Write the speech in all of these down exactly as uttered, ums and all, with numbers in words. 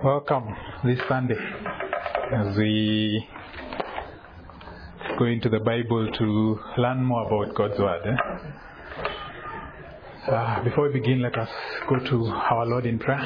Welcome this Sunday as we go into the Bible to learn more about God's Word. Eh? Uh, before we begin, let us go to our Lord in prayer.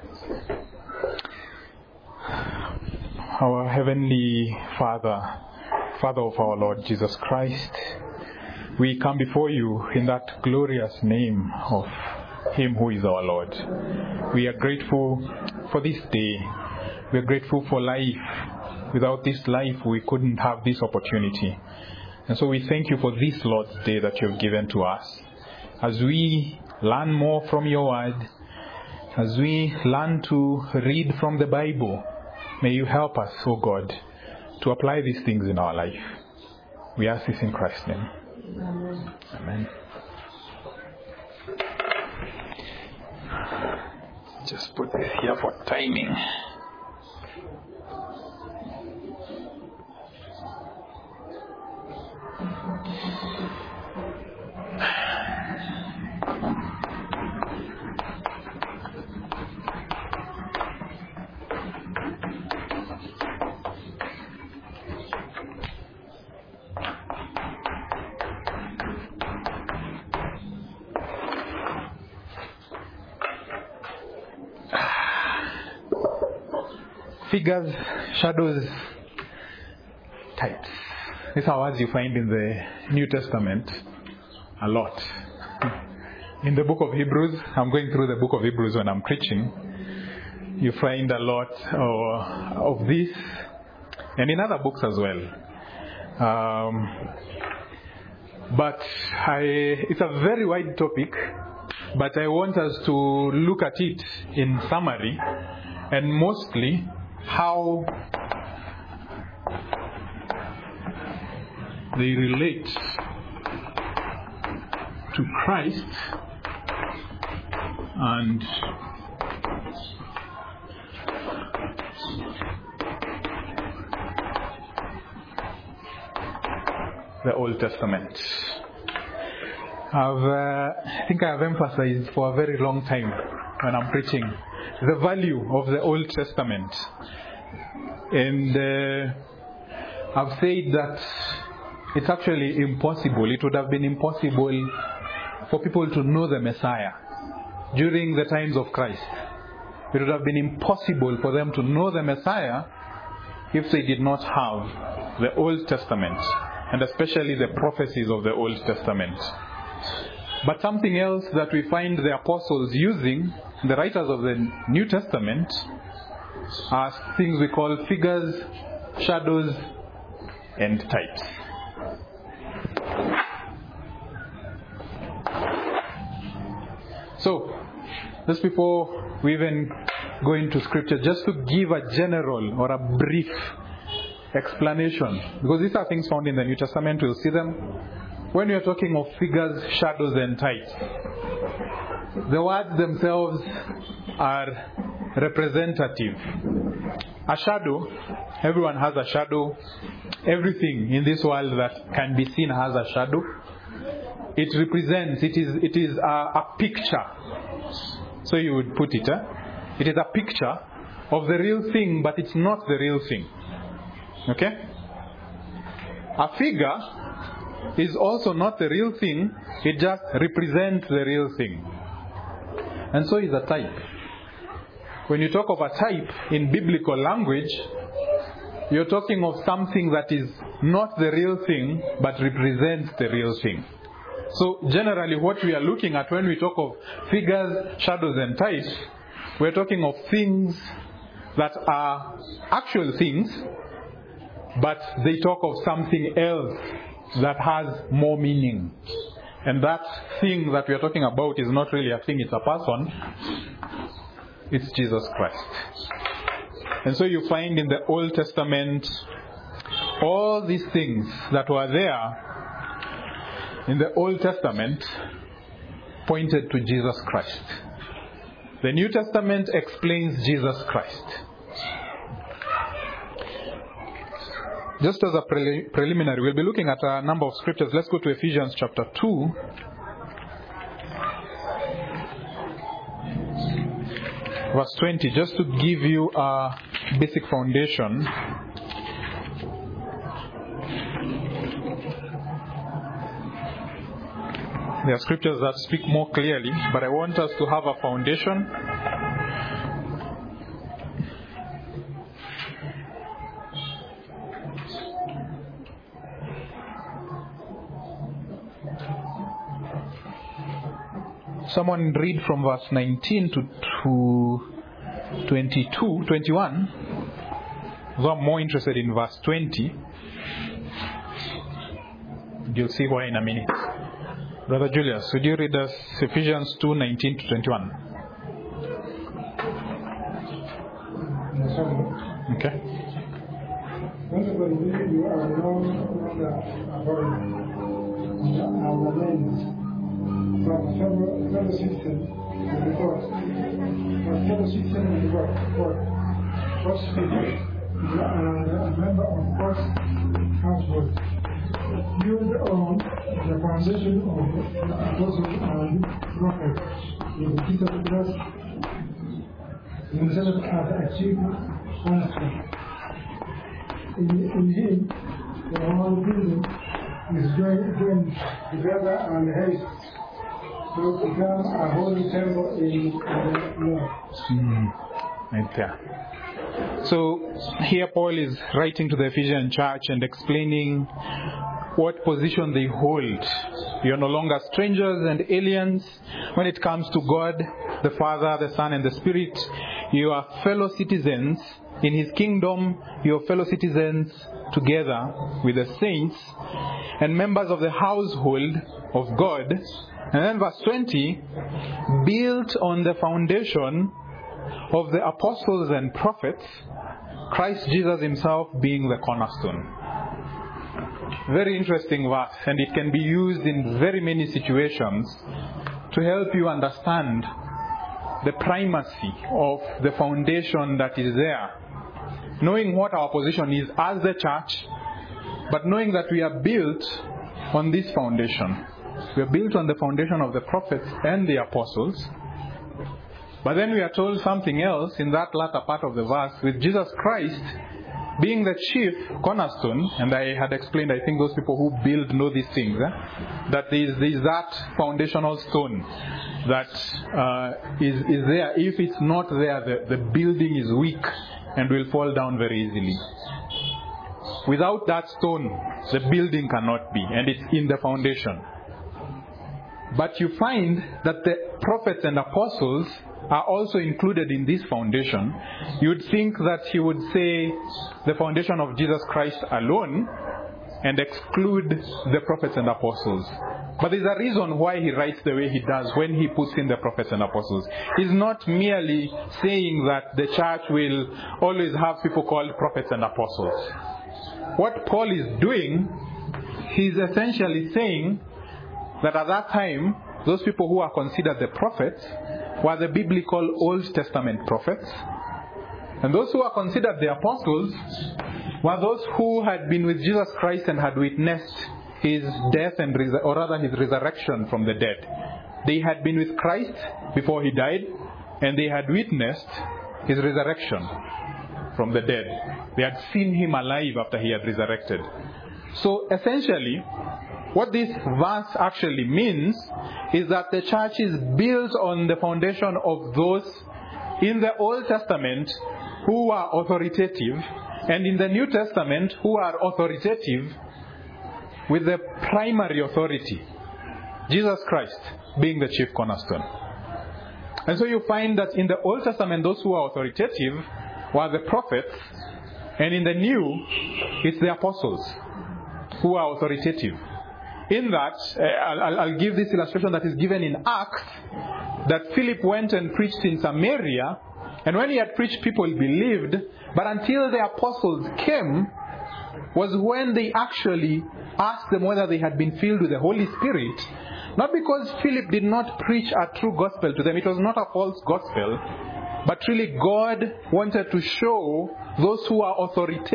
Our Heavenly Father, Father of our Lord Jesus Christ, we come before you in that glorious name of Him who is our Lord. We are grateful for this day. We are grateful for life. Without this life, we couldn't have this opportunity. And so we thank you for this Lord's Day that you have given to us. As we learn more from your word, as we learn to read from the Bible, may you help us, O God, to apply these things in our life. We ask this in Christ's name. Amen. Amen. Just put this here for timing. Figures, shadows, types. These are words you find in the New Testament a lot. In the book of Hebrews, I'm going through the book of Hebrews when I'm preaching. You find a lot uh, of this, and in other books as well. Um, but I, it's a very wide topic, but I want us to look at it in summary, and mostly how they relate to Christ and the Old Testament. I've, uh, I think I have emphasized for a very long time when I'm preaching the value of the Old Testament. And uh, I've said that it's actually impossible. It would have been impossible for people to know the Messiah during the times of Christ. It would have been impossible for them to know the Messiah if they did not have the Old Testament, and especially the prophecies of the Old Testament. But something else that we find the apostles using, the writers of the New Testament, are things we call figures, shadows, and types. So, just before we even go into scripture, just to give a general or a brief explanation, because these are things found in the New Testament, we'll see them. When we are talking of figures, shadows, and types, the words themselves are representative. A shadow, everyone has a shadow. Everything in this world that can be seen has a shadow. It represents, it is it is a, a picture. So you would put it, eh? It is a picture of the real thing, but it's not the real thing. Okay? A figure is also not the real thing, it just represents the real thing. And so is a type. When you talk of a type in biblical language, you're talking of something that is not the real thing, but represents the real thing. So generally what we are looking at when we talk of figures, shadows, and types, we're talking of things that are actual things, but they talk of something else that has more meaning. And that thing that we are talking about is not really a thing, it's a person. It's Jesus Christ. And so you find in the Old Testament all these things that were there in the Old Testament pointed to Jesus Christ. The New Testament explains Jesus Christ. Just as a pre- preliminary, we'll be looking at a number of scriptures. Let's go to Ephesians chapter two. verse twenty, just to give you a basic foundation. There are scriptures that speak more clearly, but I want us to have a foundation. Someone read from verse nineteen to, to twenty-two, twenty-one. Though I'm more interested in verse twenty. You'll see why in a minute. Brother Julius, would you read us Ephesians two, nineteen to twenty-one? Okay. You are known our names from fellow fellow citizens of the court, from fellow citizens of the court, God's people, and a member of God's household. Build on the foundation of the apostles and prophets, with Jesus Christ himself has achieved cornerstone. In, in him, the whole building is joined, joined together and haste to become a holy temple in the Lord. Mm, right there. So here Paul is writing to the Ephesian church and explaining what position they hold. You are no longer strangers and aliens when it comes to God, the Father, the Son, and the Spirit. You are fellow citizens in His kingdom. You are fellow citizens together with the saints and members of the household of God. And then verse twenty, built on the foundation of the apostles and prophets, Christ Jesus Himself being the cornerstone. Very interesting verse, and it can be used in very many situations to help you understand the primacy of the foundation that is there. Knowing what our position is as the church, but knowing that we are built on this foundation. We are built on the foundation of the prophets and the apostles. But then we are told something else in that latter part of the verse, with Jesus Christ being the chief cornerstone. And I had explained, I think those people who build know these things, eh? that there is, there is that foundational stone that uh, is, is there. If it's not there, the, the building is weak and will fall down very easily. Without that stone, the building cannot be, and it's in the foundation. But you find that the prophets and apostles are also included in this foundation. You would think that he would say the foundation of Jesus Christ alone and exclude the prophets and apostles. But there's a reason why he writes the way he does when he puts in the prophets and apostles. He's not merely saying that the church will always have people called prophets and apostles. What Paul is doing, he's essentially saying that at that time, those people who are considered the prophets were the biblical Old Testament prophets. And those who are considered the apostles were those who had been with Jesus Christ and had witnessed his death and res- or rather his resurrection from the dead. They had been with Christ before he died, and they had witnessed his resurrection from the dead. They had seen him alive after he had resurrected. So essentially, what this verse actually means is that the church is built on the foundation of those in the Old Testament who are authoritative, and in the New Testament who are authoritative with the primary authority, Jesus Christ being the chief cornerstone. And so you find that in the Old Testament, those who are authoritative were the prophets, and in the New, it's the apostles who are authoritative. In that, uh, I'll, I'll give this illustration that is given in Acts, that Philip went and preached in Samaria, and when he had preached, people believed, but until the apostles came, was when they actually asked them whether they had been filled with the Holy Spirit. Not because Philip did not preach a true gospel to them, it was not a false gospel, but really God wanted to show those who are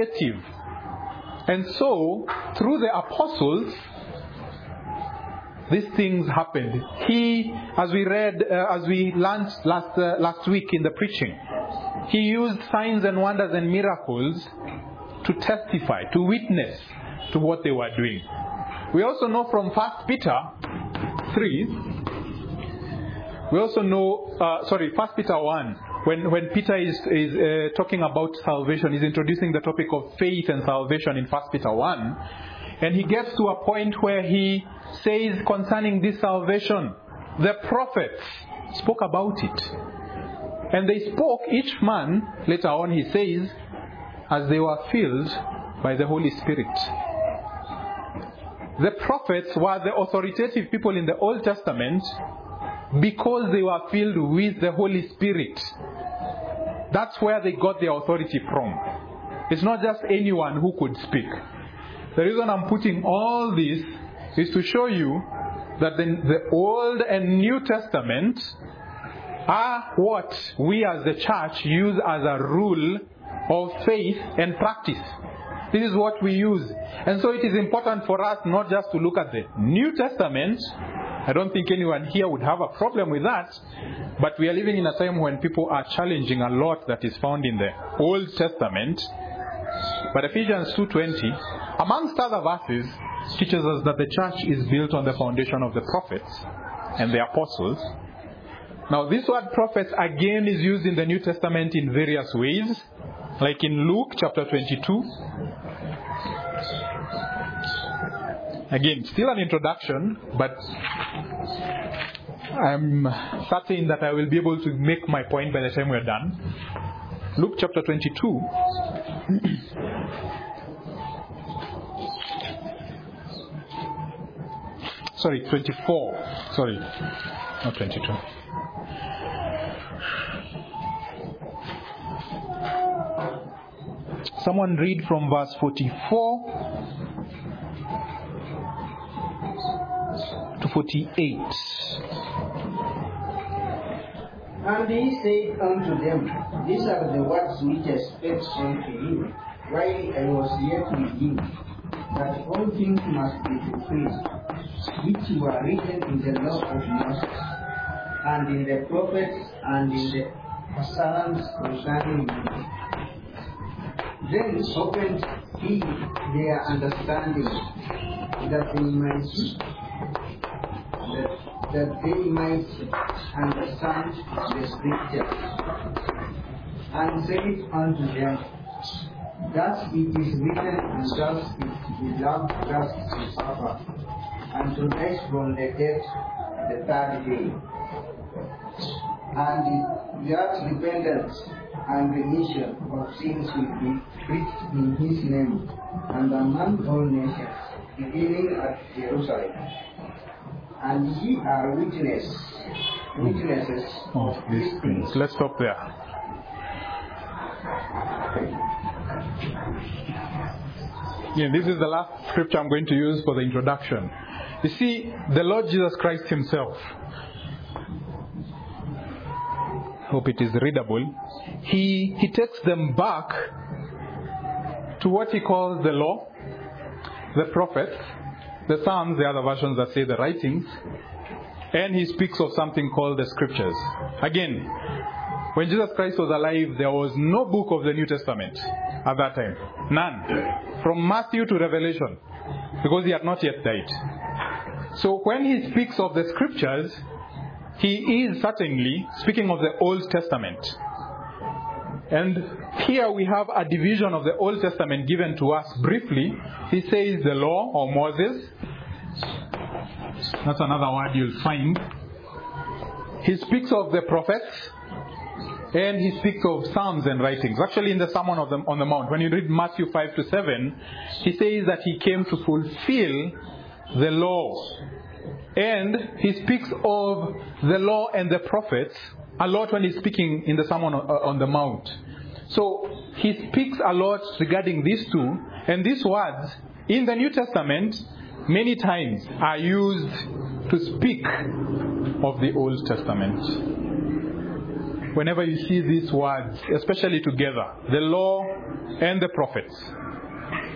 authoritative. And so, through the apostles, these things happened. He, as we read, uh, as we learned last uh, last week in the preaching, he used signs and wonders and miracles to testify, to witness to what they were doing. We also know from First Peter three, we also know, uh, sorry, First Peter one, when, when Peter is, is uh, talking about salvation, he's introducing the topic of faith and salvation in First Peter one, and he gets to a point where he says concerning this salvation, the prophets spoke about it. And they spoke, each man, later on he says, as they were filled by the Holy Spirit. The prophets were the authoritative people in the Old Testament because they were filled with the Holy Spirit. That's where they got their authority from. It's not just anyone who could speak. The reason I'm putting all this is to show you that the, the Old and New Testament are what we as the church use as a rule of faith and practice. This is what we use. And so it is important for us not just to look at the New Testament. I don't think anyone here would have a problem with that. But we are living in a time when people are challenging a lot that is found in the Old Testament. But Ephesians two twenty, amongst other verses, teaches us that the church is built on the foundation of the prophets and the apostles. Now this word prophets again is used in the New Testament in various ways. Like in Luke chapter twenty-two. Again, still an introduction, but I'm certain that I will be able to make my point by the time we're done. Luke chapter twenty-two. Sorry, twenty-four. Sorry, not twenty-two. Someone read from verse forty-four to forty-eight. And he said unto them, these are the words which I spake unto you, while I was yet with you, that all things must be fulfilled, which were written in the law of Moses, and in the prophets, and in the Psalms concerning me. Then opened he their understanding, that they might that, that they might understand the scriptures, and said unto them, thus it is written, and thus it is beloved, thus to suffer, and to rise from the dead the third day, and that repentance and remission of sins will be preached in his name, and among all nations, beginning at Jerusalem. And ye are witness, witnesses of these things. Let's stop there. Yeah, this is the last scripture I'm going to use for the introduction. You see, the Lord Jesus Christ himself, hope it is readable, he, he takes them back to what he calls the law, the prophets, the Psalms, the other versions that say the writings, and he speaks of something called the scriptures. Again, when Jesus Christ was alive, there was no book of the New Testament at that time. None. From Matthew to Revelation, because he had not yet died. So when he speaks of the scriptures, he is certainly speaking of the Old Testament. And here we have a division of the Old Testament given to us briefly. He says the law or Moses. That's another word you'll find. He speaks of the prophets. And he speaks of Psalms and writings. Actually in the Sermon of the, on the Mount, when you read Matthew five to seven, he says that he came to fulfill the law. And he speaks of the law and the prophets a lot when he's speaking in the Sermon on the Mount. So he speaks a lot regarding these two, and these words in the New Testament many times are used to speak of the Old Testament. Whenever you see these words, especially together, the law and the prophets.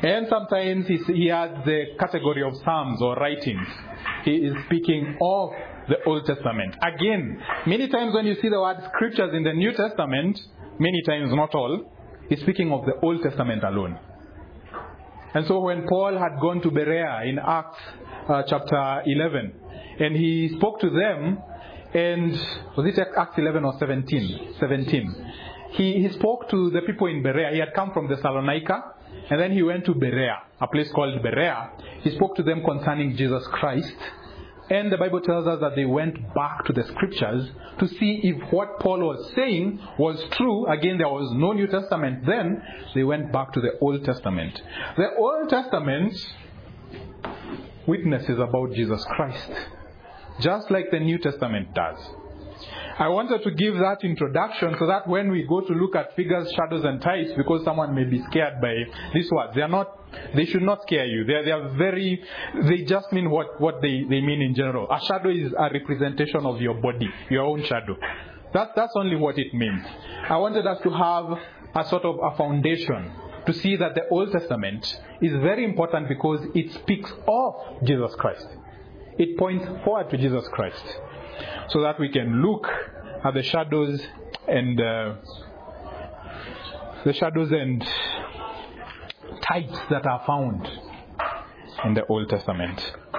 And sometimes he, he has the category of Psalms or writings. He is speaking of the Old Testament. Again, many times when you see the word scriptures in the New Testament, many times, not all, he's speaking of the Old Testament alone. And so when Paul had gone to Berea in Acts uh, chapter eleven, and he spoke to them, and was it Acts eleven or seventeen? seventeen. He, he spoke to the people in Berea. He had come from Thessalonica, and then he went to Berea, a place called Berea. He spoke to them concerning Jesus Christ. And the Bible tells us that they went back to the scriptures to see if what Paul was saying was true. Again, there was no New Testament then. They went back to the Old Testament. The Old Testament witnesses about Jesus Christ, just like the New Testament does. I wanted to give that introduction so that when we go to look at figures, shadows, and types, because someone may be scared by these words, they are not. They should not scare you. They are, they are very. They just mean what what they, they mean in general. A shadow is a representation of your body, your own shadow. That that's only what it means. I wanted us to have a sort of a foundation to see that the Old Testament is very important because it speaks of Jesus Christ. It points forward to Jesus Christ, so that we can look at the shadows and uh, the shadows and types that are found in the Old Testament.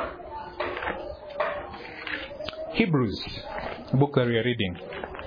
Hebrews, the book that we are reading.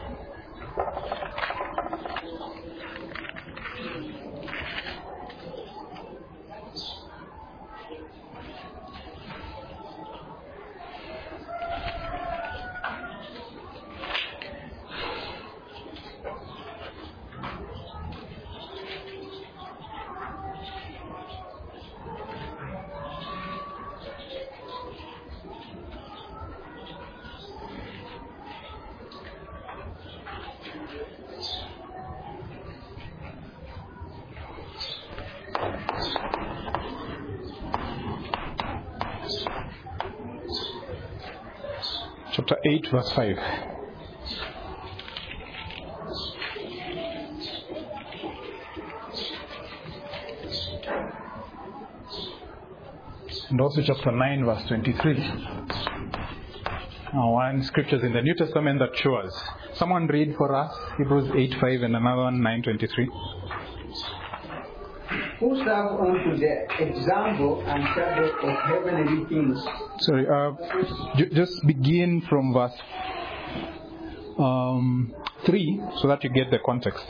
Chapter eight, verse five. And also chapter nine, verse twenty-three. Now, one scriptures in the New Testament that show us. Someone read for us Hebrews eight five and another one nine twenty-three. Who serve unto the example and shadow of heavenly things. Sorry, uh, j- just begin from verse um, three so that you get the context.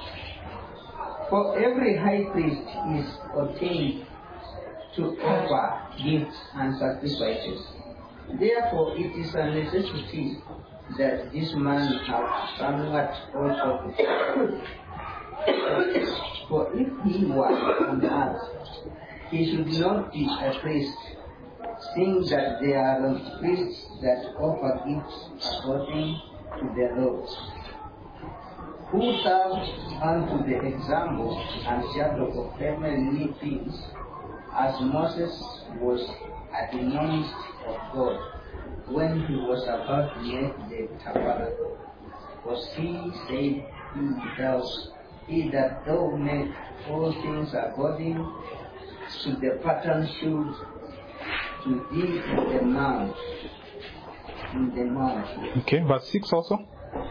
For every high priest is ordained to offer gifts and sacrifices. Therefore, it is a necessity that this man have somewhat also. For if he was on earth, he should not be a priest, seeing that there are priests that offer gifts according to their laws, who serve unto the example and shadow of heavenly things, as Moses was admonished of God when he was about to make the tabernacle. For he said himself, He that thou make all things according to the pattern shewed to thee in the mount. In the mount. Okay, verse six also.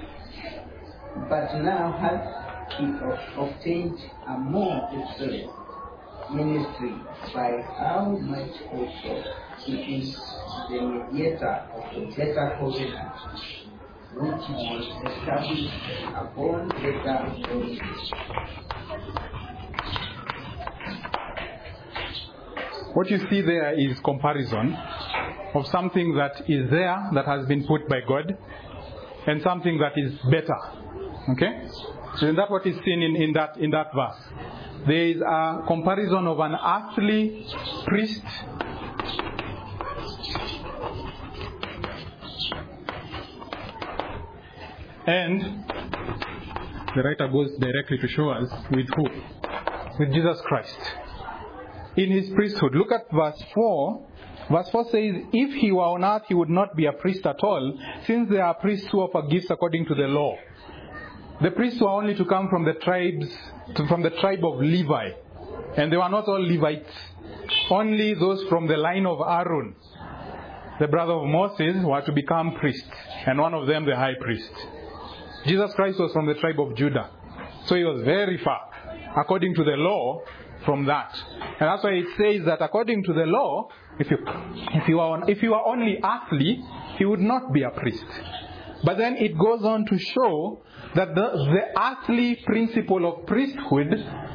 But now hath he obtained a more excellent ministry, by how much also he is the mediator of the better covenant, which was established upon better promises. What you see there is comparison of something that is there that has been put by God and something that is better. Okay? So that's what is seen in, in that in that verse. There is a comparison of an earthly priest and the writer goes directly to show us with who? With Jesus Christ. In his priesthood. Look at verse four. Verse four says, if he were on earth, he would not be a priest at all, since there are priests who offer gifts according to the law. The priests were only to come from the tribes, from the tribe of Levi. And they were not all Levites. Only those from the line of Aaron, the brother of Moses, were to become priests. And one of them the high priest. Jesus Christ was from the tribe of Judah. So he was very far, according to the law, from that. And that's why it says that according to the law, if you if you are if you are only earthly, he would not be a priest. But then it goes on to show that the, the earthly principle of priesthood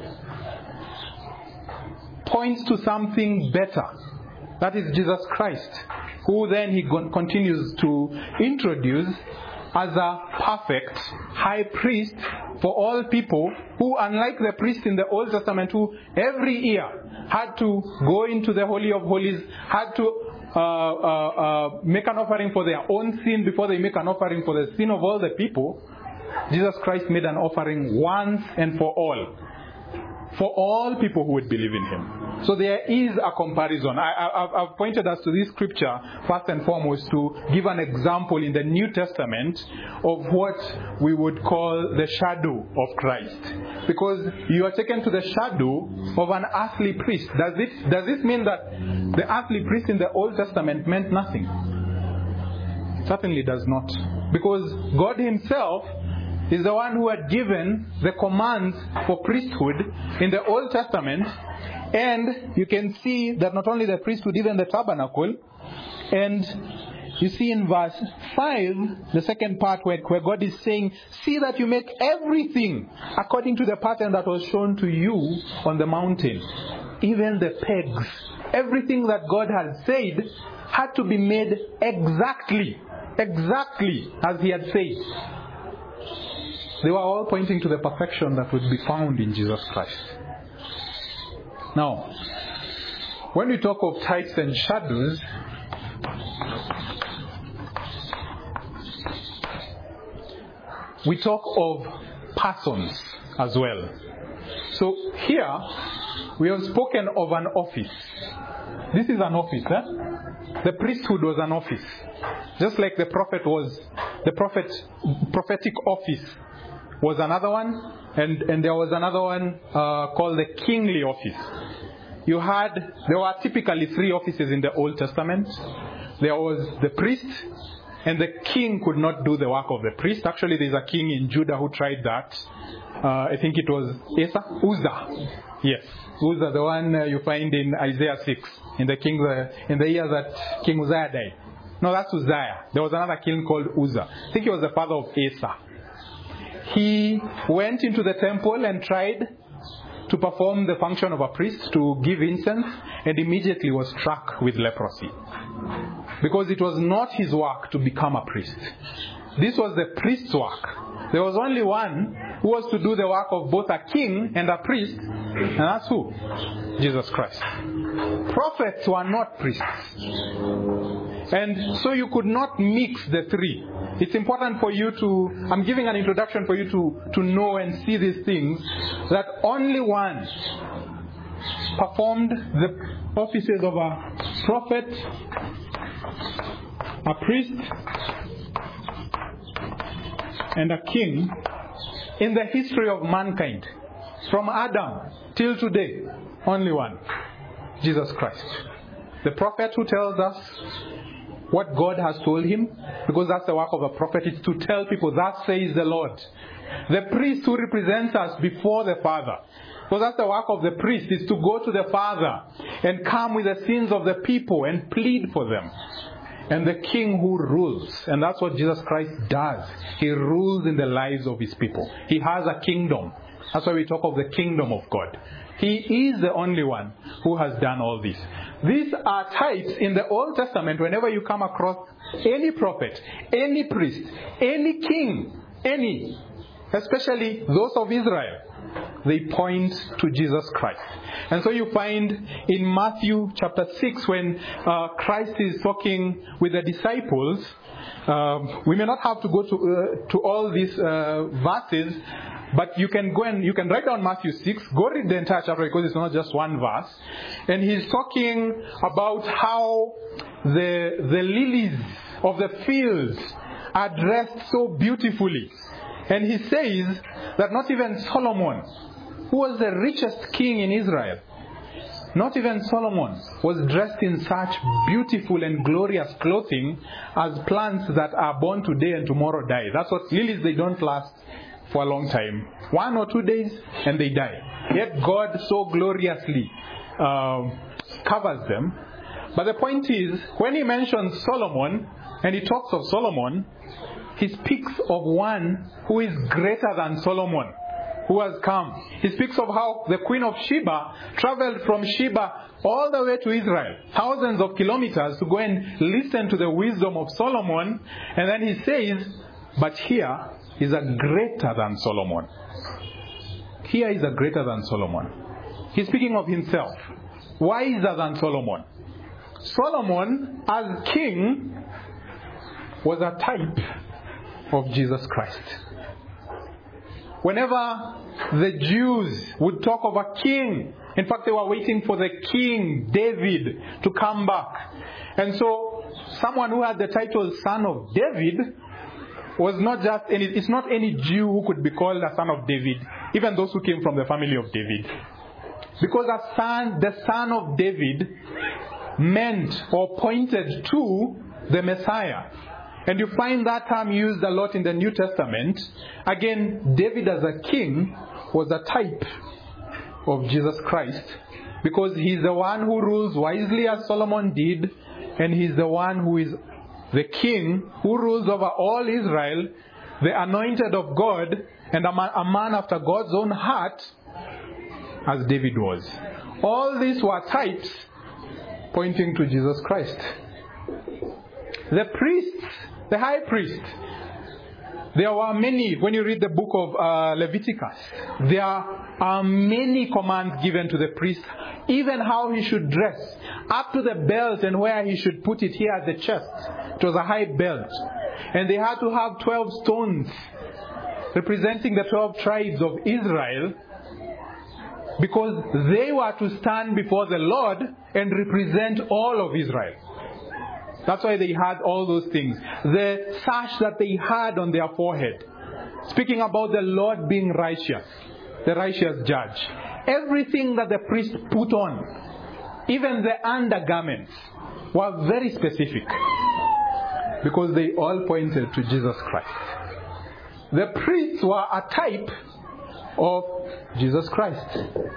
points to something better. That is Jesus Christ, who then he continues to introduce as a perfect high priest for all people, who, unlike the priest in the Old Testament, who every year had to go into the Holy of Holies, had to uh, uh, uh, make an offering for their own sin before they make an offering for the sin of all the people, Jesus Christ made an offering once and for all, for all people who would believe in him. So there is a comparison. I, I, I've pointed us to this scripture first and foremost to give an example in the New Testament of what we would call the shadow of Christ. Because you are taken to the shadow of an earthly priest. Does it, does this mean that the earthly priest in the Old Testament meant nothing? It certainly does not. Because God himself is the one who had given the commands for priesthood in the Old Testament. And you can see that not only the priesthood, even the tabernacle. And you see in verse five, the second part where, where God is saying, see that you make everything according to the pattern that was shown to you on the mountain. Even the pegs, everything that God had said had to be made exactly, exactly as he had said. They were all pointing to the perfection that would be found in Jesus Christ. Now, when we talk of types and shadows, we talk of persons as well. So here, we have spoken of an office. This is an office, eh? The priesthood was an office. Just like the prophet was, the prophet, prophetic office was another one, and, and there was another one uh, called the kingly office. You had, there were typically three offices in the Old Testament. There was the priest, and the king could not do the work of the priest. Actually, there's a king in Judah who tried that. Uh, I think it was Asa? Uzzah. Yes, Uzzah, the one uh, you find in Isaiah six, in the king, uh, in the year that King Uzziah died. No, that's Uzziah. There was another king called Uzzah. I think he was the father of Asa. He went into the temple and tried to perform the function of a priest, to give incense, and immediately was struck with leprosy. Because it was not his work to become a priest. This was the priest's work. There was only one who was to do the work of both a king and a priest, and that's who? Jesus Christ. Prophets were not priests. And so you could not mix the three. It's important for you to, I'm giving an introduction for you to, to know and see these things, that only one performed the offices of a prophet, a priest, and a king in the history of mankind. From Adam till today, only one. Jesus Christ. The prophet who tells us what God has told him, because that's the work of a prophet, is to tell people, thus says the Lord. The priest who represents us before the Father, because that's the work of the priest, is to go to the Father and come with the sins of the people and plead for them. And the king who rules, and that's what Jesus Christ does. He rules in the lives of his people. He has a kingdom. That's why we talk of the kingdom of God. He is the only one who has done all this. These are types in the Old Testament. Whenever you come across any prophet, any priest, any king, any, especially those of Israel, they point to Jesus Christ. And so you find in Matthew chapter six, when uh, Christ is talking with the disciples, um, we may not have to go to uh, to all these uh, verses, but you can go and you can write down Matthew six, go read the entire chapter, because it's not just one verse. And he's talking about how the the lilies of the fields are dressed so beautifully. And he says that not even Solomon, who was the richest king in Israel, Not even Solomon was dressed in such beautiful and glorious clothing as plants that are born today and tomorrow die. That's what lilies, they don't last for a long time. One or two days and they die. Yet God so gloriously uh, covers them. But the point is, when he mentions Solomon and he talks of Solomon, he speaks of one who is greater than Solomon, who has come. He speaks of how the Queen of Sheba traveled from Sheba all the way to Israel, thousands of kilometers, to go and listen to the wisdom of Solomon. And then he says, but here is a greater than Solomon. Here is a greater than Solomon. He's speaking of himself, wiser than Solomon. Solomon, as king, was a type of Jesus Christ. Whenever the Jews would talk of a king, in fact, they were waiting for the king, David, to come back. And so, someone who had the title son of David was not just any, it's not any Jew who could be called a son of David, even those who came from the family of David. Because a son, the son of David meant or pointed to the Messiah. And you find that term used a lot in the New Testament. Again, David as a king was a type of Jesus Christ, because he's the one who rules wisely as Solomon did, and he's the one who is the king who rules over all Israel, the anointed of God, and a man, a man after God's own heart, as David was. All these were types pointing to Jesus Christ. The priests, the high priest, there were many. When you read the book of uh, Leviticus, there are many commands given to the priest, even how he should dress, up to the belt and where he should put it here at the chest. It was a high belt. And they had to have twelve stones representing the twelve tribes of Israel, because they were to stand before the Lord and represent all of Israel. That's why they had all those things. The sash that they had on their forehead, speaking about the Lord being righteous, the righteous judge. Everything that the priest put on, even the undergarments, were very specific, because they all pointed to Jesus Christ. The priests were a type of Jesus Christ.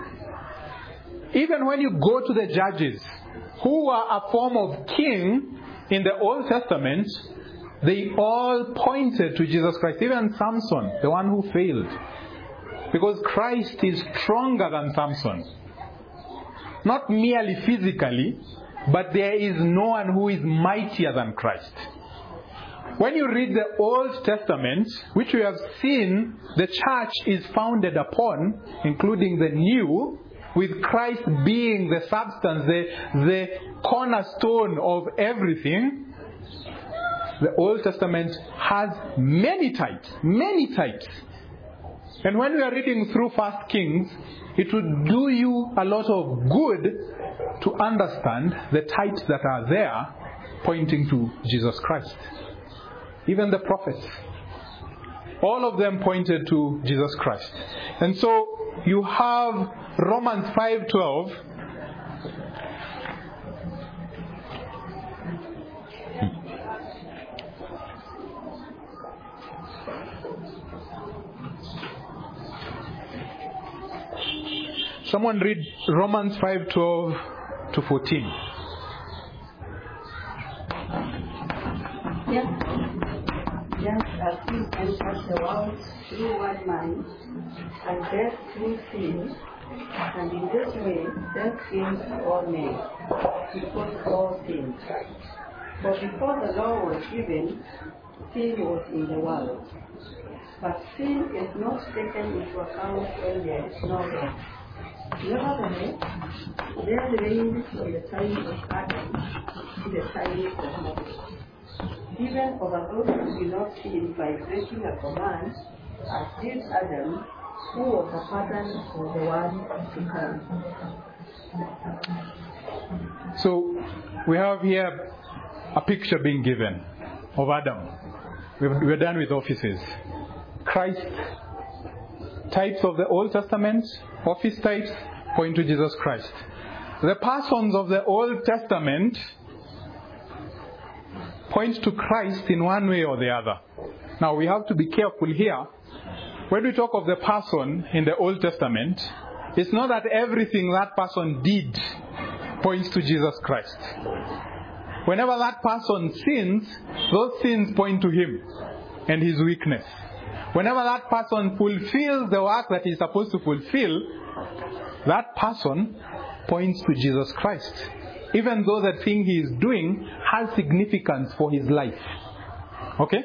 Even when you go to the judges, who were a form of king in the Old Testament, they all pointed to Jesus Christ. Even Samson, the one who failed. Because Christ is stronger than Samson. Not merely physically, but there is no one who is mightier than Christ. When you read the Old Testament, which we have seen the church is founded upon, including the New, with Christ being the substance, the, the cornerstone of everything, the Old Testament has many types, many types. And when we are reading through First Kings, it would do you a lot of good to understand the types that are there pointing to Jesus Christ. Even the prophets, all of them pointed to Jesus Christ. And so you have Romans five twelve. Someone read Romans five twelve to fourteen. Yes. Just as sin entered the world through one man, and death through sin, and in this way death came to all men, because all sinned. For before the law was given, sin was in the world. But sin is not taken into account when there is no law. Nevertheless, there remained from the time of Adam to the time of Moses, even over those who did not sin by breaking a command, as did Adam, who was a pattern for the one to come. So, we have here a picture being given of Adam. We're done with offices. Christ, types of the Old Testament, office types, point to Jesus Christ. the persons of the Old Testament point to Christ in one way or the other. Now we have to be careful here. When we talk of the person in the Old Testament, it's not that everything that person did points to Jesus Christ. Whenever that person sins, those sins point to him and his weakness. Whenever that person fulfills the work that he's supposed to fulfill, that person points to Jesus Christ. Even though the thing he is doing has significance for his life. Okay?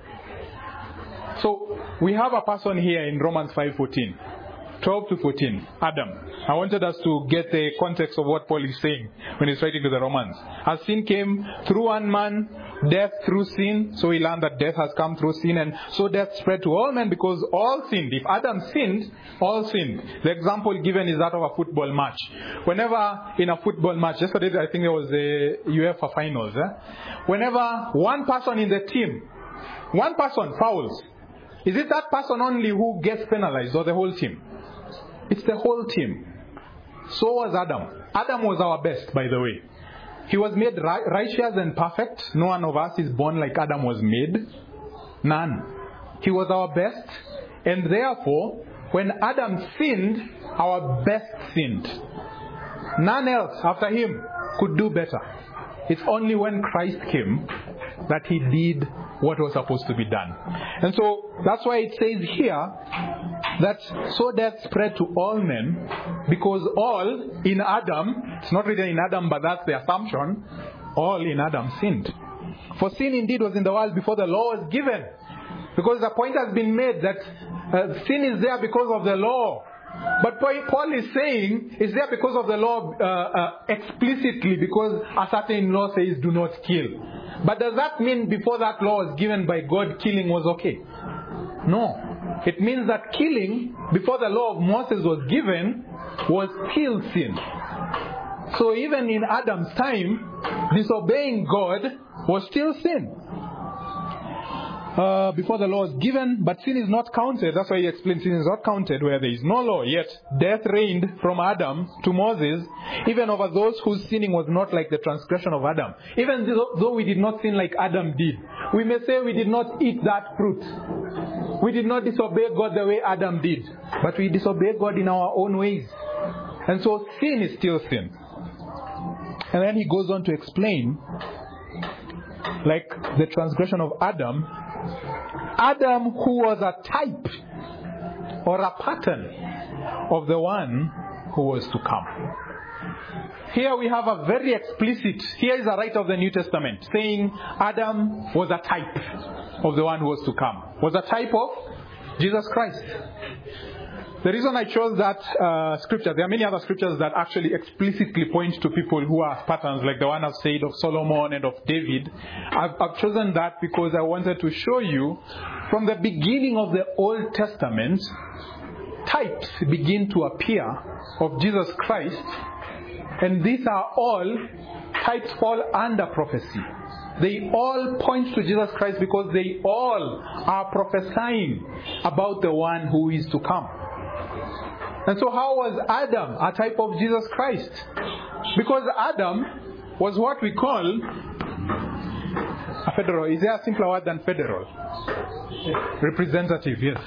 So, we have a person here in Romans five fourteen. twelve to fourteen, Adam. I wanted us to get the context of what Paul is saying when he's writing to the Romans. As sin came through one man, death through sin, so we learn that death has come through sin, and so death spread to all men because all sinned. If Adam sinned, all sinned. The example given is that of a football match. Whenever in a football match, yesterday I think there was the UEFA finals, eh? Whenever one person in the team, one person fouls, is it that person only who gets penalized or the whole team? It's the whole team. So was Adam. Adam was our best, by the way. He was made righteous and perfect. No one of us is born like Adam was made. None. He was our best. And therefore, when Adam sinned, our best sinned. None else after him could do better. It's only when Christ came that he did what was supposed to be done. And so that's why it says here that so death spread to all men because all in Adam, it's not written in Adam but that's the assumption, all in Adam sinned. For sin indeed was in the world before the law was given. Because the point has been made that uh, sin is there because of the law. But Paul is saying it's there because of the law uh, uh, explicitly, because a certain law says do not kill. But does that mean before that law was given by God, killing was okay? No. It means that killing before the law of Moses was given was still sin. So even in Adam's time, disobeying God was still sin. Uh, before the law is given, but sin is not counted. That's why he explains sin is not counted where there is no law. Yet death reigned from Adam to Moses, even over those whose sinning was not like the transgression of Adam. Even though we did not sin like Adam did, we may say we did not eat that fruit. We did not disobey God the way Adam did, but we disobeyed God in our own ways. And so sin is still sin. And then he goes on to explain, like the transgression of Adam, Adam, who was a type or a pattern of the one who was to come. Here we have a very explicit, here is a writer of the New Testament saying Adam was a type of the one who was to come. Was a type of Jesus Christ. The reason I chose that uh, scripture, there are many other scriptures that actually explicitly point to people who are patterns, like the one I've said of Solomon and of David. I've, I've chosen that because I wanted to show you from the beginning of the Old Testament, types begin to appear of Jesus Christ, and these are all, types fall under prophecy. They all point to Jesus Christ because they all are prophesying about the one who is to come. And so how was Adam a type of Jesus Christ? Because Adam was what we call a federal. Is there a simpler word than federal? Representative, yes.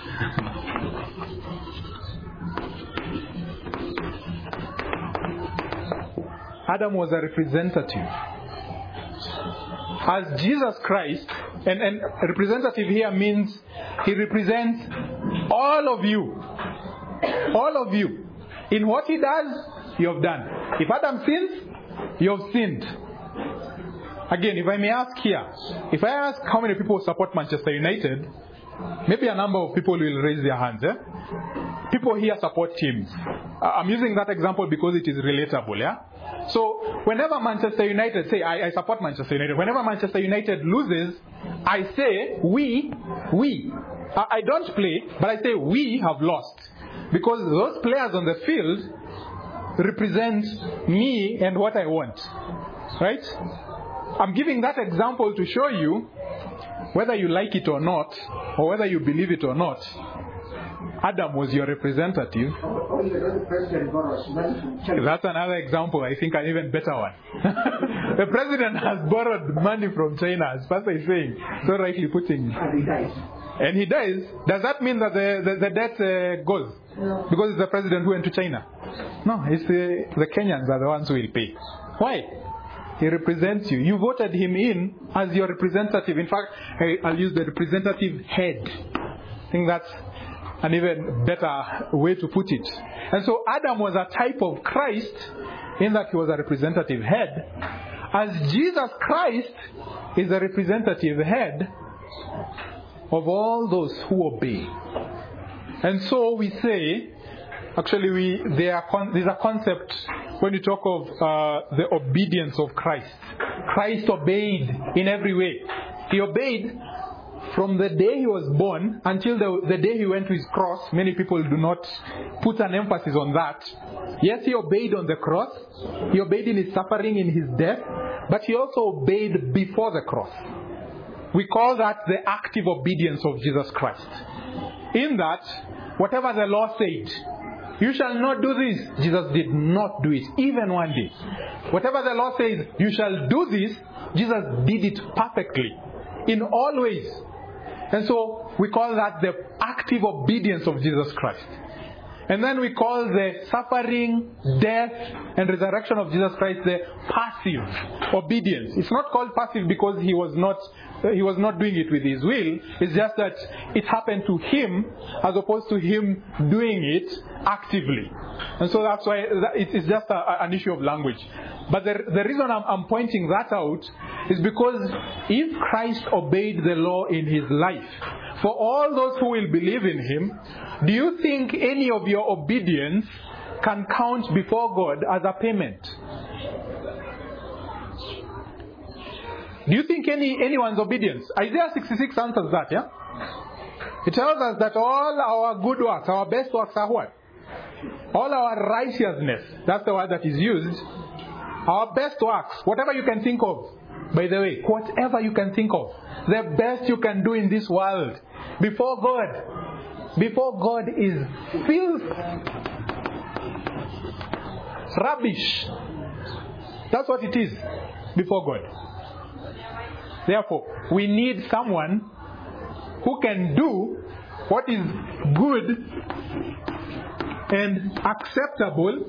Adam was a representative. As Jesus Christ, and, and representative here means he represents all of you. All of you. In what he does, you have done. If Adam sins, you have sinned. Again, if I may ask here, if I ask how many people support Manchester United, maybe a number of people will raise their hands. Eh? People here support teams. I'm using that example because it is relatable. Yeah. So whenever Manchester United, say I, I support Manchester United, whenever Manchester United loses, I say we, we. I, I don't play, but I say we have lost. Because those players on the field represent me and what I want. Right? I'm giving that example to show you, whether you like it or not, or whether you believe it or not, Adam was your representative. Only the president borrows money from China. That's another example, I think, an even better one. The president has borrowed money from China, as Pastor is saying, so rightly putting. And he dies. And he dies. Does that mean that the, the, the debt uh, goes? No. Because it's the president who went to China? No, it's the, the Kenyans are the ones who will pay. Why? He represents you. You voted him in as your representative. In fact, I'll use the representative head. I think that's an even better way to put it. And so Adam was a type of Christ in that he was a representative head, as Jesus Christ is a representative head of all those who obey. And so we say, actually, we there are con- there's a concept when you talk of uh, the obedience of Christ. Christ obeyed in every way. He obeyed from the day he was born until the, the day he went to his cross. Many people do not put an emphasis on that. Yes, he obeyed on the cross. He obeyed in his suffering, in his death. But he also obeyed before the cross. We call that the active obedience of Jesus Christ. In that, whatever the law said, you shall not do this, Jesus did not do it, even one day. Whatever the law says, you shall do this, Jesus did it perfectly, in all ways. And so, we call that the active obedience of Jesus Christ. And then we call the suffering, death, and resurrection of Jesus Christ the passive obedience. It's not called passive because he was not he was not doing it with his will. It's just that it happened to him as opposed to him doing it actively. And so that's why it's just a, an issue of language. But the, the reason I'm, I'm pointing that out is because if Christ obeyed the law in his life, for all those who will believe in him, do you think any of your obedience can count before God as a payment? Do you think any anyone's obedience? Isaiah sixty-six answers that, yeah? It tells us that all our good works, our best works are what? All our righteousness, that's the word that is used. Our best works, whatever you can think of, by the way, whatever you can think of, the best you can do in this world, before God, before God is filth, rubbish. That's what it is before God. Therefore, we need someone who can do what is good and acceptable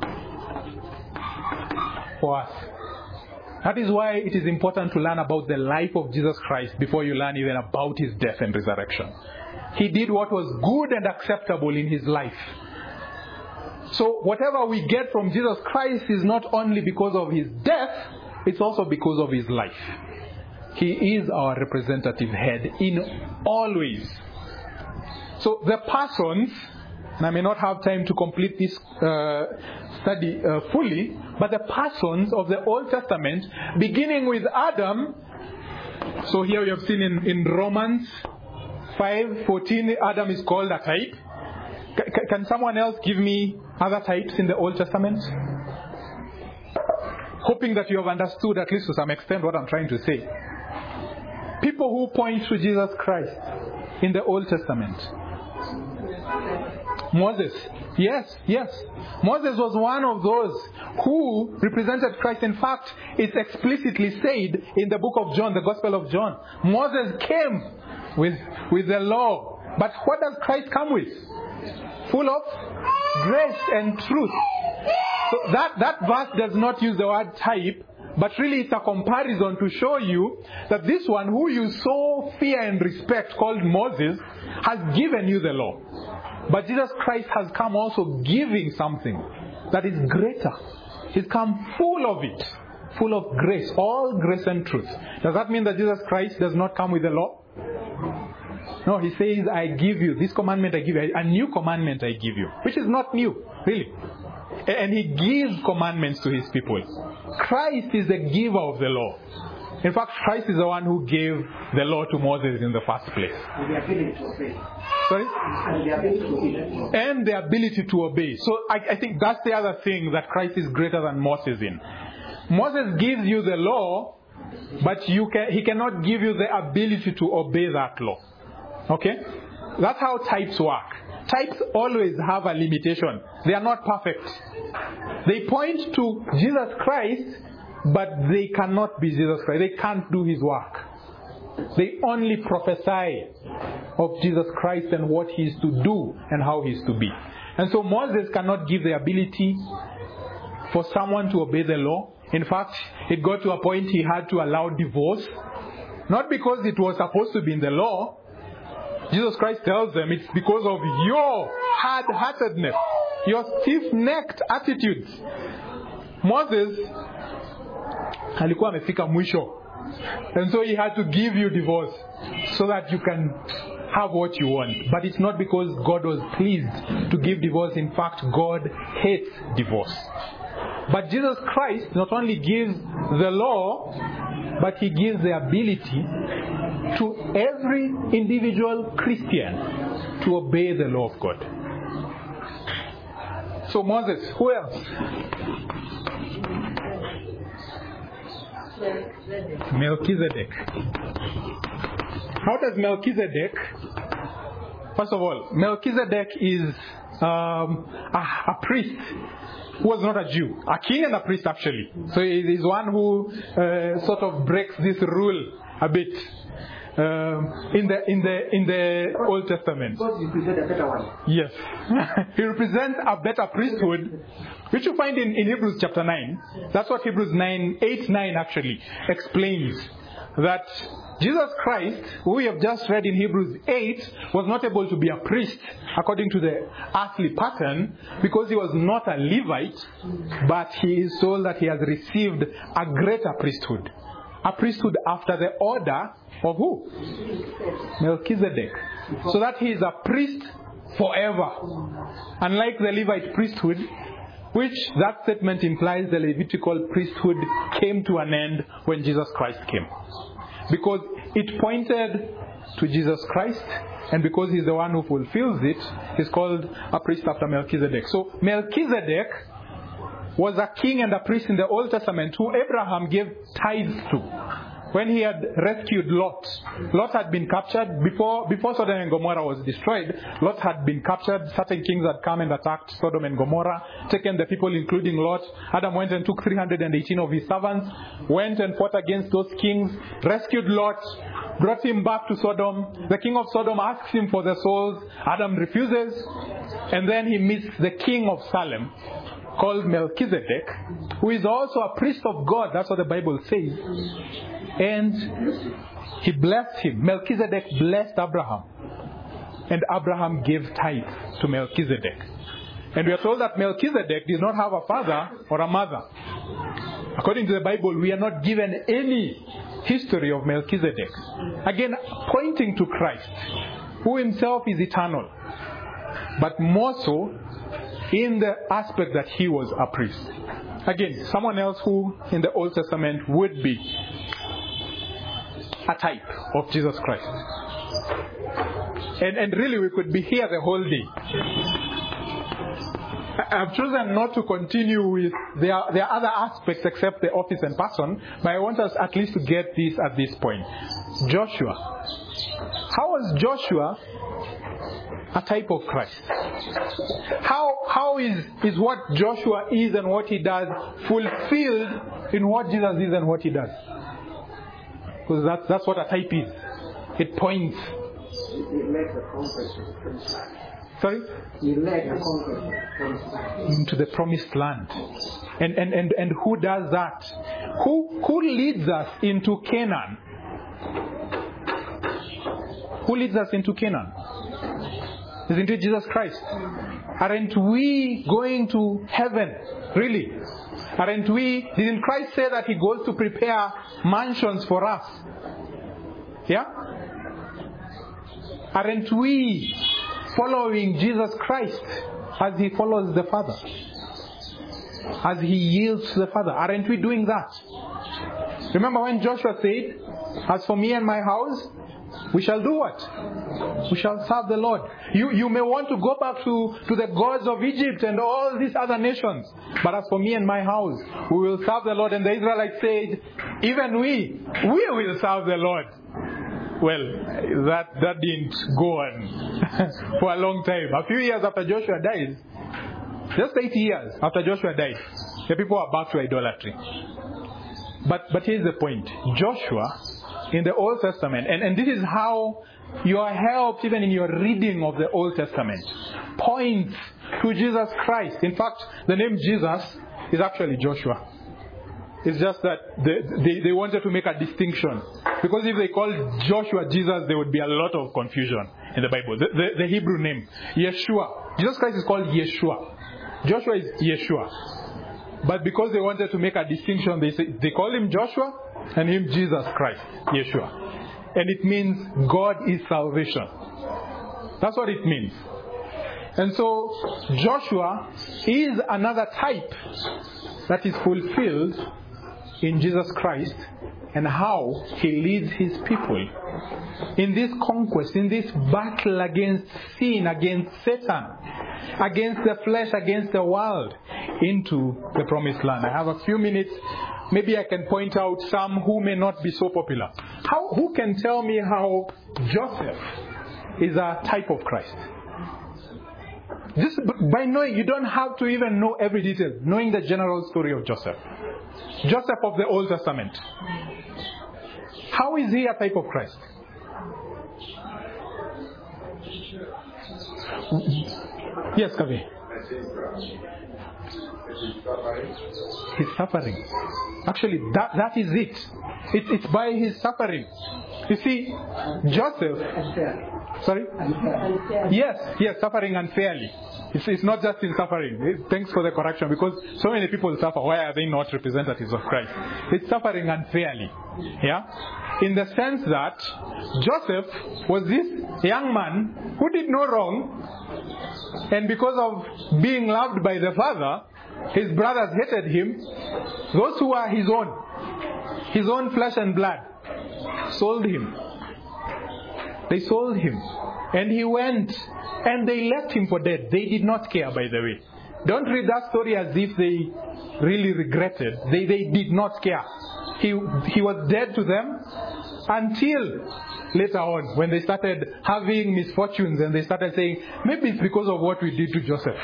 for us. That is why it is important to learn about the life of Jesus Christ before you learn even about his death and resurrection. He did what was good and acceptable in his life. So whatever we get from Jesus Christ is not only because of his death, it's also because of his life. He is our representative head in all ways. So the persons, and I may not have time to complete this uh, study uh, fully, but the persons of the Old Testament, beginning with Adam, so here we have seen in, in Romans five fourteen, Adam is called a type. C- can someone else give me other types in the Old Testament? Hoping that you have understood at least to some extent what I'm trying to say. People who point to Jesus Christ in the Old Testament. Moses. Yes, yes. Moses was one of those who represented Christ. In fact, it's explicitly said in the book of John, the Gospel of John. Moses came with, with the law. But what does Christ come with? Full of grace and truth. So that, that verse does not use the word type, but really it's a comparison to show you that this one who you so fear and respect, called Moses, has given you the law. But Jesus Christ has come also giving something that is greater. He's come full of it, full of grace, all grace and truth. Does that mean that Jesus Christ does not come with the law? No, he says, I give you, this commandment I give you, a new commandment I give you, which is not new, really. And he gives commandments to his people. Christ is the giver of the law. In fact, Christ is the one who gave the law to Moses in the first place. And the ability to obey. Sorry? And the ability to obey. And the ability to obey. So I, I think that's the other thing that Christ is greater than Moses in. Moses gives you the law, but you can, he cannot give you the ability to obey that law. Okay? That's how types work. types always have a limitation. They are not perfect. They point to Jesus Christ, but they cannot be Jesus Christ. They can't do his work. They only prophesy of Jesus Christ and what he is to do and how he is to be. And so Moses cannot give the ability for someone to obey the law. In fact, it got to a point he had to allow divorce. Not because it was supposed to be in the law. Jesus Christ tells them it's because of your hard-heartedness, your stiff-necked attitudes. Moses alikuwa amefika mwisho. And so he had to give you divorce so that you can have what you want. But it's not because God was pleased to give divorce. In fact, God hates divorce. But Jesus Christ not only gives the law, but he gives the ability to every individual Christian to obey the law of God. So Moses, who else? Melchizedek. How does Melchizedek? First of all, Melchizedek is um, a, a priest who was not a Jew, a king and a priest actually. So he is one who uh, sort of breaks this rule a bit um, in the in the in the Old Testament. Because you present a better one. Yes, he represents a better priesthood, which you find in, in Hebrews chapter nine. That's what Hebrews nine, eight, nine actually explains. That Jesus Christ, who we have just read in Hebrews eight, was not able to be a priest according to the earthly pattern because he was not a Levite, but he is told that he has received a greater priesthood. A priesthood after the order of who? Melchizedek. So that he is a priest forever. Unlike the Levite priesthood, which that statement implies the Levitical priesthood came to an end when Jesus Christ came. Because it pointed to Jesus Christ, and because he's the one who fulfills it, he's called a priest after Melchizedek. So Melchizedek was a king and a priest in the Old Testament who Abraham gave tithes to. When he had rescued Lot, Lot had been captured before before Sodom and Gomorrah was destroyed. Lot had been captured. Certain kings had come and attacked Sodom and Gomorrah, taken the people, including Lot. Adam went and took three hundred eighteen of his servants, went and fought against those kings, rescued Lot, brought him back to Sodom. The king of Sodom asks him for the souls. Adam refuses, and then he meets the king of Salem, called Melchizedek, who is also a priest of God. That's what the Bible says. And he blessed him. Melchizedek blessed Abraham. And Abraham gave tithe to Melchizedek. And we are told that Melchizedek did not have a father or a mother. According to the Bible, we are not given any history of Melchizedek. Again, pointing to Christ, who himself is eternal. But more so in the aspect that he was a priest. Again, someone else who in the Old Testament would be a type of Jesus Christ. And, and really we could be here the whole day. I've chosen not to continue with their, their other aspects except the office and person, but I want us at least to get this at this point. Joshua. How was Joshua a type of Christ? How how is, is what Joshua is and what he does fulfilled in what Jesus is and what he does? Because that's, that's what a type is. It points. He led the conquest. Sorry? He led the conquest into the promised land. And, and, and, and who does that? Who, who leads us into Canaan? Who leads us into Canaan? Isn't it Jesus Christ? Aren't we going to heaven? Really? Aren't we? Didn't Christ say that he goes to prepare mansions for us? Yeah? Aren't we following Jesus Christ as he follows the Father? As he yields to the Father? Aren't we doing that? Remember when Joshua said, "As for me and my house, we shall do what? We shall serve the Lord." You, you may want to go back to, to the gods of Egypt and all these other nations. But as for me and my house, we will serve the Lord. And the Israelites said, even we, we will serve the Lord. well, that, that didn't go on for a long time. A few years after Joshua died, just eight years after Joshua died, the people are back to idolatry. But but here's the point. Joshua, in the Old Testament, and, and this is how you are helped even in your reading of the Old Testament, points to Jesus Christ. In fact, the name Jesus is actually Joshua. It's just that they, they, they wanted to make a distinction. Because if they called Joshua Jesus, there would be a lot of confusion in the Bible. The, the, the Hebrew name, Yeshua. Jesus Christ is called Yeshua. Joshua is Yeshua. But because they wanted to make a distinction, they say, they call him Joshua and him Jesus Christ, Yeshua. And it means God is salvation. That's what it means. And so Joshua is another type that is fulfilled in Jesus Christ and how he leads his people in this conquest, in this battle against sin, against Satan, against the flesh, against the world, into the promised land. I have a few minutes. Maybe I can point out some who may not be so popular. How, who can tell me how Joseph is a type of Christ? Just by knowing, you don't have to even know every detail, knowing the general story of Joseph. Joseph of the Old Testament. How is he a type of Christ? Yes, Kavi. His suffering. Actually, that, that is it. it. It's by his suffering. You see, Joseph... Sorry? Yes, yes, suffering unfairly. It's, it's not just in suffering. Thanks for the correction, because so many people suffer. Why are they not representatives of Christ? It's suffering unfairly. Yeah? In the sense that Joseph was this young man who did no wrong, and because of being loved by the father, his brothers hated him. Those who were his own, his own flesh and blood, sold him. They sold him. And he went, and they left him for dead. They did not care, by the way. Don't read that story as if they really regretted. They, they did not care. He, he was dead to them until later on, when they started having misfortunes and they started saying, maybe it's because of what we did to Joseph.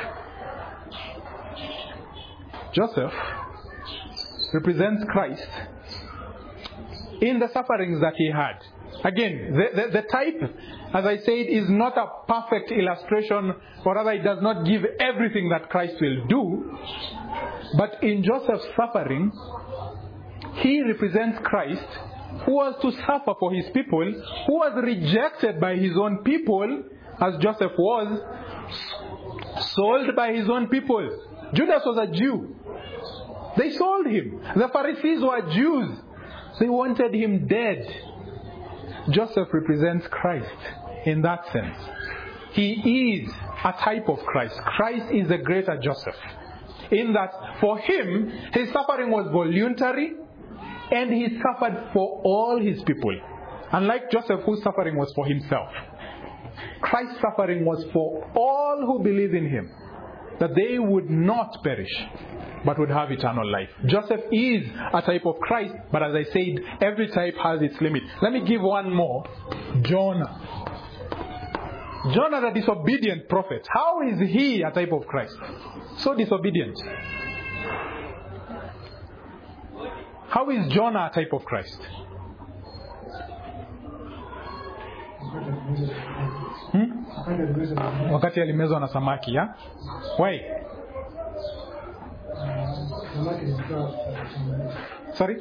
Joseph represents Christ in the sufferings that he had. Again, the, the, the type, as I said, is not a perfect illustration, or rather it does not give everything that Christ will do. But in Joseph's suffering, he represents Christ, who was to suffer for his people, who was rejected by his own people, as Joseph was, sold by his own people. Judas was a Jew. They sold him. The Pharisees were Jews. They wanted him dead. Joseph represents Christ in that sense. He is a type of Christ. Christ is the greater Joseph. In that, for him, his suffering was voluntary, and he suffered for all his people. Unlike Joseph, whose suffering was for himself. Christ's suffering was for all who believe in him, that they would not perish, but would have eternal life. Joseph is a type of Christ, but as I said, every type has its limit. Let me give one more. Jonah. Jonah, the disobedient prophet. How is he a type of Christ? So disobedient. How is Jonah a type of Christ? Hmm? Wakati alimezwa na samaki, ya? Why? Sorry?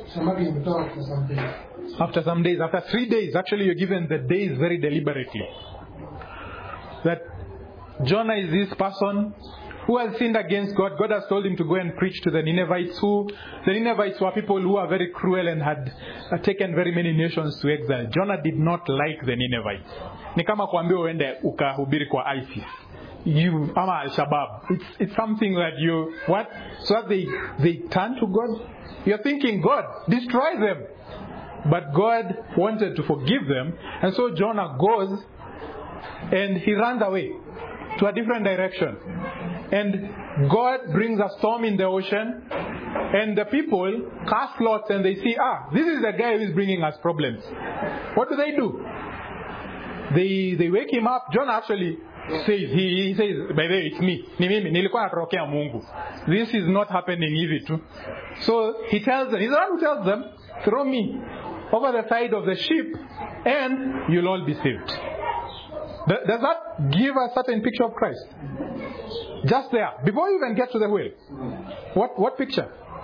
After some days, after three days, actually you're given the days very deliberately. That Jonah is this person who has sinned against God. God has told him to go and preach to the Ninevites, who the Ninevites were people who are very cruel and had uh, taken very many nations to exile. Jonah did not like the Ninevites. Ni kama kuambiwa uende ukahubiri kwa ISIS. You ama Al-Shabaab. It's it's something that you what? So that they they turn to God. You're thinking, God, destroy them. But God wanted to forgive them, and so Jonah goes and he runs away to a different direction. And God brings a storm in the ocean, And the people cast lots and they see, ah, this is the guy who is bringing us problems. What do they do? They they wake him up. John actually says, he, he says, by the way, it's me. Ni mimi, nilikuwa natorokea Mungu. This is not happening easy too. So he tells them, he's the one who tells them, throw me over the side of the ship and you'll all be saved. Does that give a certain picture of Christ? Just there, before you even get to the whale. What what picture?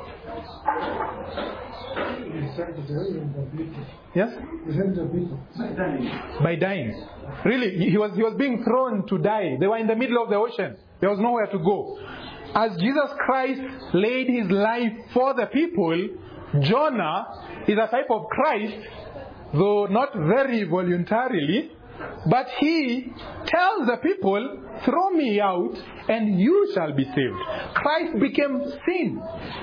Yes? By dying. Really, he was he was being thrown to die. They were in the middle of the ocean. There was nowhere to go. As Jesus Christ laid his life for the people, Jonah is a type of Christ, though not very voluntarily, but he tells the people, throw me out and you shall be saved. Christ became sin.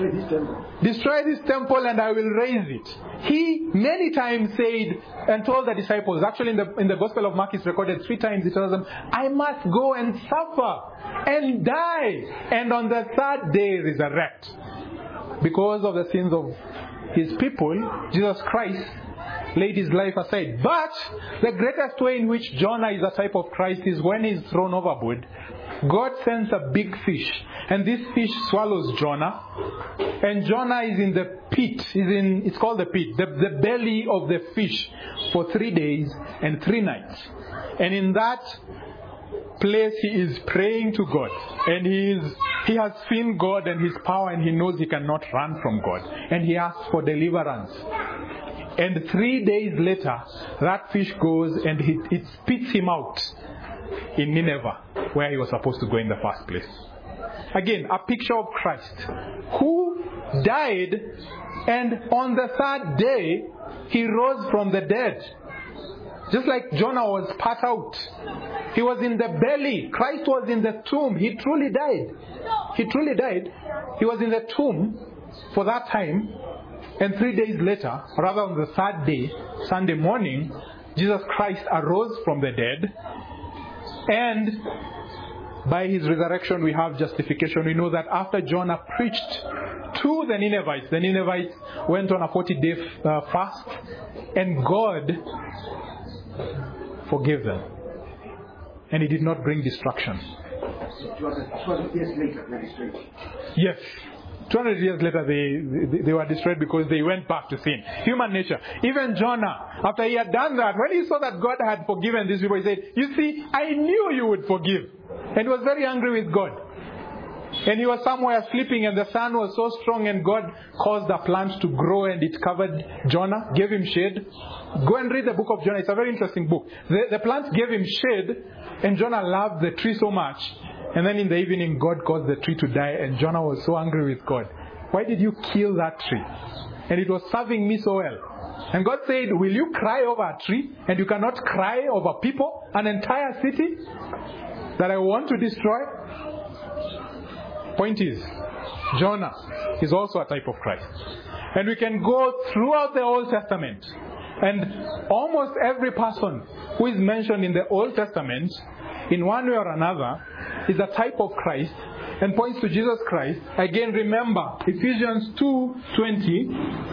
Destroy this temple and I will raise it. He many times said and told the disciples, actually in the, in the Gospel of Mark it's recorded three times, he tells them, I must go and suffer and die and on the third day resurrect. Because of the sins of his people, Jesus Christ laid his life aside. But the greatest way in which Jonah is a type of Christ is when he's thrown overboard. God sends a big fish, and this fish swallows Jonah, and Jonah is in the pit. Is in it's called the pit, the, the belly of the fish, for three days and three nights. And in that place he is praying to God, and he is he has seen God and his power, and he knows he cannot run from God, and he asks for deliverance. And three days later, that fish goes and it, it spits him out in Nineveh, where he was supposed to go in the first place. Again, a picture of Christ, who died, and on the third day, he rose from the dead. Just like Jonah was spat out. He was in the belly. Christ was in the tomb. He truly died. He truly died. He was in the tomb for that time. And three days later, rather on the third day, Sunday morning, Jesus Christ arose from the dead. And by his resurrection, we have justification. We know that after Jonah preached to the Ninevites, the Ninevites went on a forty-day uh, fast, and God forgave them. And he did not bring destruction. Yes. two hundred years later, they, they, they were destroyed because they went back to sin. Human nature. Even Jonah, after he had done that, when he saw that God had forgiven these people, he said, you see, I knew you would forgive. And he was very angry with God. And he was somewhere sleeping, and the sun was so strong, and God caused the plant to grow, and it covered Jonah, gave him shade. Go and read the book of Jonah. It's a very interesting book. The, the plant gave him shade, and Jonah loved the tree so much. And then in the evening, God caused the tree to die, and Jonah was so angry with God. Why did you kill that tree? And it was serving me so well. And God said, will you cry over a tree, and you cannot cry over people, an entire city that I want to destroy? Point is, Jonah is also a type of Christ. And we can go throughout the Old Testament, and almost every person who is mentioned in the Old Testament, in one way or another, is a type of Christ and points to Jesus Christ. Again, remember Ephesians two twenty,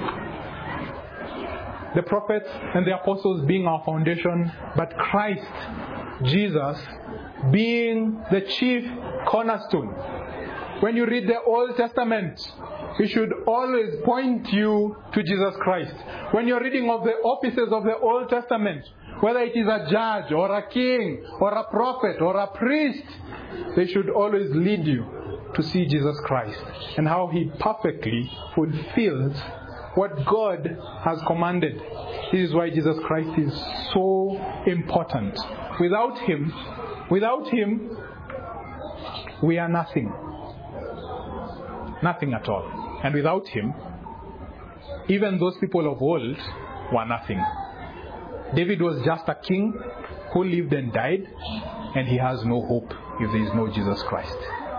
the prophets and the apostles being our foundation, but Christ, Jesus, being the chief cornerstone. When you read the Old Testament, it should always point you to Jesus Christ. When you're reading of the offices of the Old Testament, whether it is a judge or a king or a prophet or a priest, they should always lead you to see Jesus Christ and how he perfectly fulfills what God has commanded. This is why Jesus Christ is so important. Without him, without him, we are nothing. Nothing at all. And without him, even those people of old were nothing. David was just a king who lived and died, and he has no hope if there is no Jesus Christ.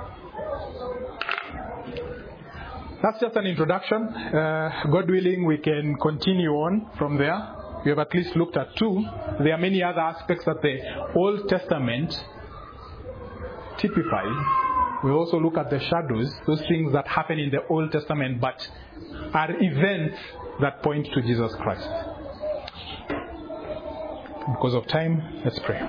That's just an introduction. Uh, God willing, we can continue on from there. We have at least looked at two. There are many other aspects that the Old Testament typifies we also look at the shadows, those things that happen in the Old Testament but are events that point to Jesus Christ. Because of time, let's pray.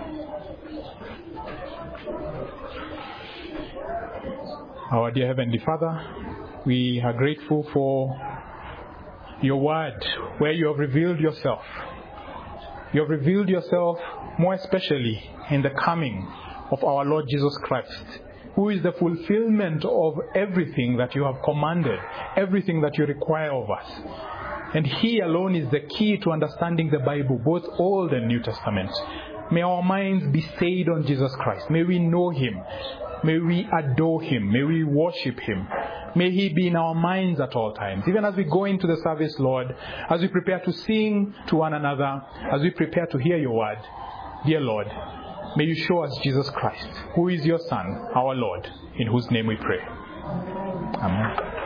Our dear Heavenly Father, we are grateful for your word, where you have revealed yourself. You have revealed yourself more especially in the coming of our Lord Jesus Christ, who is the fulfillment of everything that you have commanded, everything that you require of us. And He alone is the key to understanding the Bible, both Old and New Testament. May our minds be stayed on Jesus Christ. May we know Him. May we adore Him. May we worship Him. May He be in our minds at all times. Even as we go into the service, Lord, as we prepare to sing to one another, as we prepare to hear your word, dear Lord, may you show us Jesus Christ, who is your Son, our Lord, in whose name we pray. Amen.